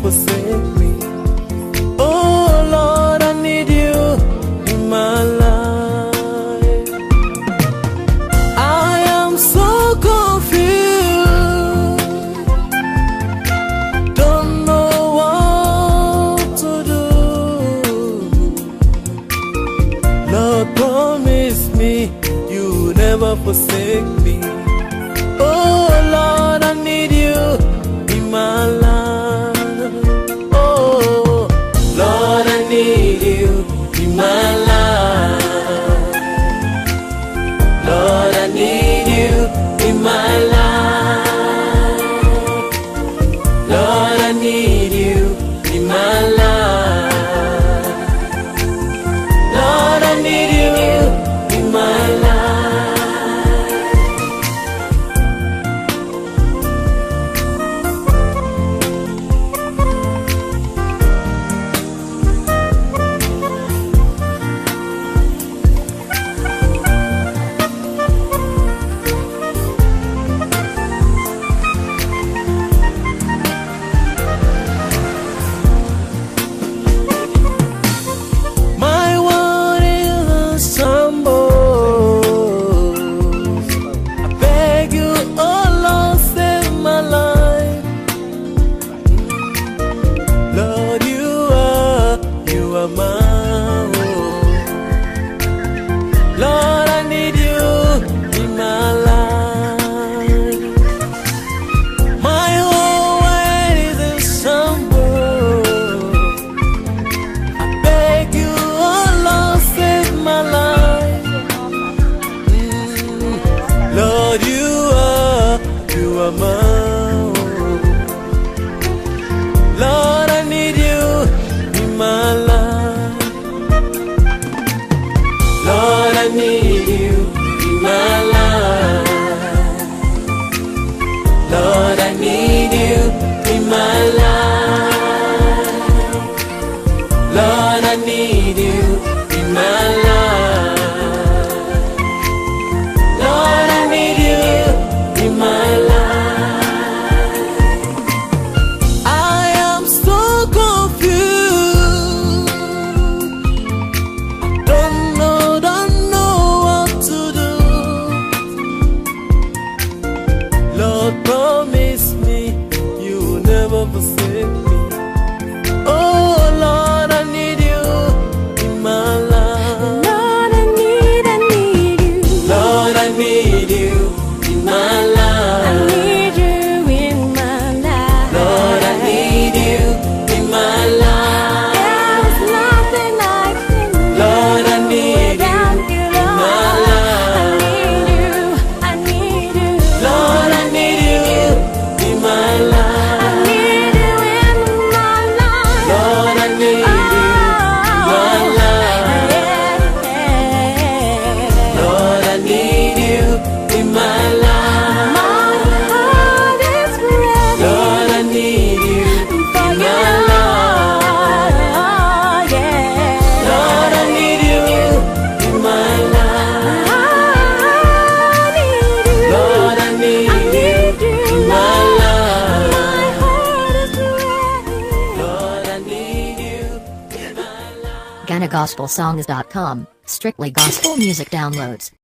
forsake me. Oh Lord, I need you in my life. I am so confused, don't know what to do. Lord, promise me you never forsake me. Oh Lord, I need you in my life. Oh Lord, I need you in my life. Lord, I need you in my life. Lord, I need you in my life. Lord, I need you in my life. Lord, I need you in my life. My whole world is in shambles. I beg you, oh Lord, save my life. Lord, you are mine. Lord, I need you in my life. Lord, I need you in my life. Lord, I need you in my life. Lord, I need you in my life. Lord, I need you in my life. I am so confused, don't know what to do. Lord, promise me you will never forsake me. Oh Lord, I need you in my life. Lord, I need you. Lord, I need you in my life. I need you in my life. Lord, I need you in my life. There's nothing I can do. Lord, I need you in my life. I need you. Lord, I need you in my life. I need you in my life. Lord, I need you in my life. Lord, I need you in my life. My heart is ready. Lord, I need you for in your my life. love. Yeah. Lord, I need you in my life. I need you. Lord, I need you in my life. My heart is ready. Lord, I need you in my life. GhanaGospelSongs.com, strictly gospel music downloads.